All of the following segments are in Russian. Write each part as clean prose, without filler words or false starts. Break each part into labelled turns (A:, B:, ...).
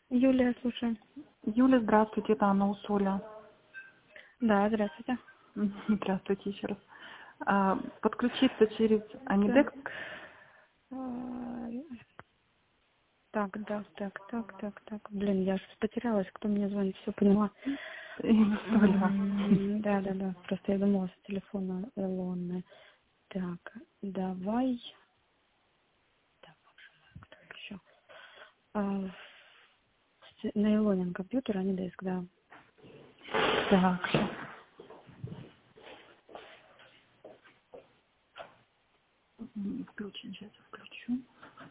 A: Юлия, слушаю.
B: Юля, здравствуйте, это Анна Усоля.
A: Да, здравствуйте.
B: Здравствуйте еще раз. Подключиться через Анидекс?
A: Так. А, так. Блин, я ж потерялась, кто мне звонит, все поняла.
B: Усоля.
A: Да. Просто я думала с телефона Илоны. Так, давай. Так, кто еще? На Илонин компьютер, а не диск, да.
B: Так, включен, сейчас я включу.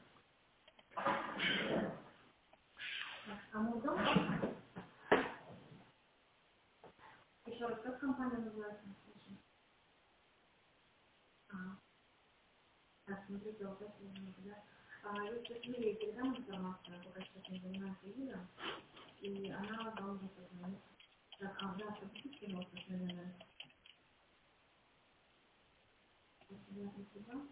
B: Еще раз, как компания называется? Так, смотрите, вот это да. Если Юлия передам информацию, пока сейчас не занимается Юля, и она вам уже позвонит. Так, да, пропустите, пожалуйста, свой номер. Спасибо.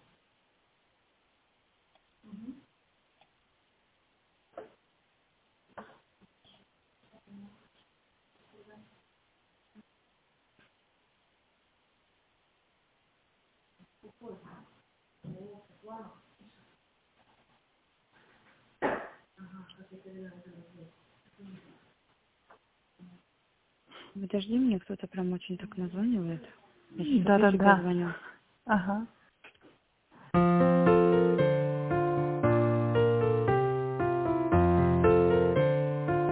A: Подожди, мне кто-то прям очень так названивает. Я сейчас тебе
B: Да.
A: звоню.
B: Ага.